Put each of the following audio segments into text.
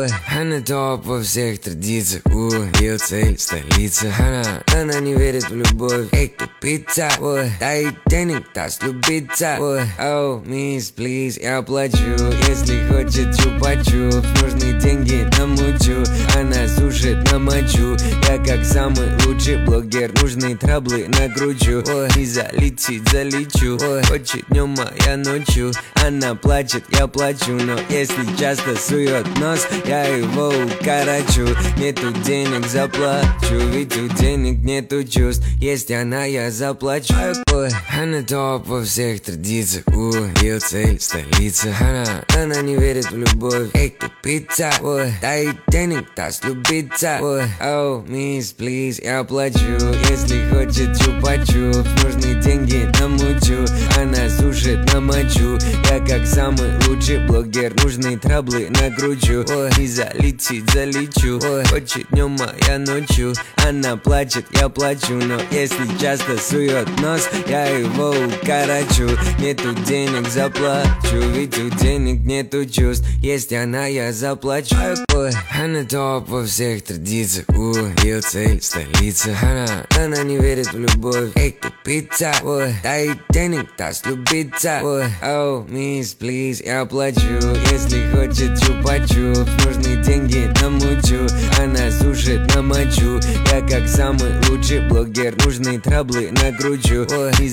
Ой, она топ во всех традициях, ее цель столица. Она не верит в любовь, эй, тупица. Ой, дай денег, даст любиться. Ой, оу, мисс, плиз, я плачу. Если хочет чупа-чуп, нужны деньги намучу. Она сушит на мочу, я как самый лучший блогер. Нужны траблы накручу. Ой, и залечу. Ой, хочет днем, а я ночью. Она плачет, я плачу, но если часто сует нос, я его укорочу. Нету денег, заплачу, ведь у денег нету чувств. Есть она, я заплачу. Ой, она топ во всех традициях, ее цель столица. Она не верит в любовь, эй, тупица. Ой, дай денег, даст любиться. Ой, оу, мисс, плиз, я плачу. Если хочет чупа-чуп, нужны деньги намучу. Она сушит на мочу, я как самый лучший блогер. Нужны траблы накручу. Ой, и залечу. Ой, хочет днем, а я ночью. Она плачет, я плачу, но если часто сует нос, я его укорочу. Нету денег, заплачу, ведь у денег нету чувств. Есть она, я заплачу. Ой, она топ во всех традициях, ее цель столица. Она не верит в любовь, эй, тупица. Ой, дай денег, даст любиться. Ой, оу, мисс, плиз, я плачу. Если хочет чупа-чуп, нужны деньги намучу. Она сушит на мочу, я как самый лучший блогер. Нужны траблы накручу. Ой, и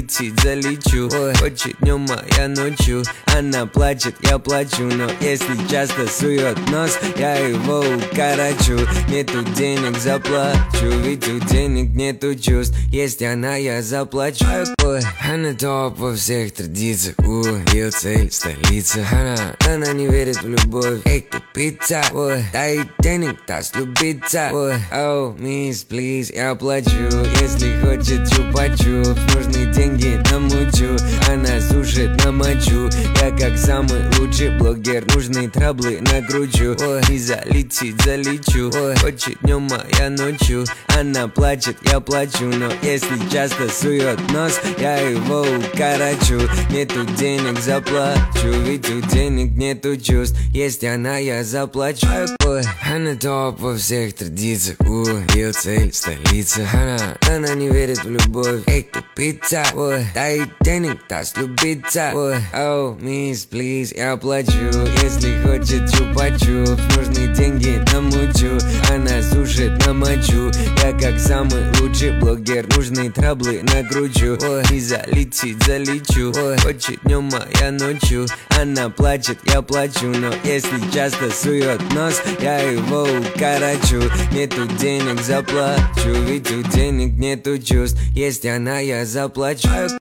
залечу. Ой, хочет днем, а я ночью. Она плачет, я плачу, но если часто сует нос, я его укорочу. Нету денег, заплачу, ведь у денег нету чувств. Есть она, я заплачу. Ой, она топ во всех традициях, ее цель столица. Она не верит в любовь, эй, тупица. Ой, дай денег, даст любиться. Ой, оу, мисс, плиз, я плачу. Если хочет чупа-чуп, нужны деньги намучу. Она сушит на мочу, я как самый лучший блогер. Нужны траблы накручу. Ой, и залечу. Ой, хочет днем, а я ночью. Она плачет, я плачу, но если часто сует нос, я его укорочу. Нету денег, заплачу, ведь у денег нету чувств. Есть она, я заплачу. Ой, она топ во всех традициях, ее цель столица. Она не верит в любовь, эй, тупица. Ой, дай денег, даст любиться. Ой, оу, мисс, плиз, я плачу. Если хочет чупа-чуп, нужны деньги намучу. Она сушит на мочу, я как самый лучший блогер. Нужны траблы накручу. Ой, и залечу. Ой, хочет днем, а я ночью. Она плачет, я плачу, но если часто сует нос, я его укорочу. Нету денег, заплачу, ведь у денег нету чувств. Есть она, я заплачу.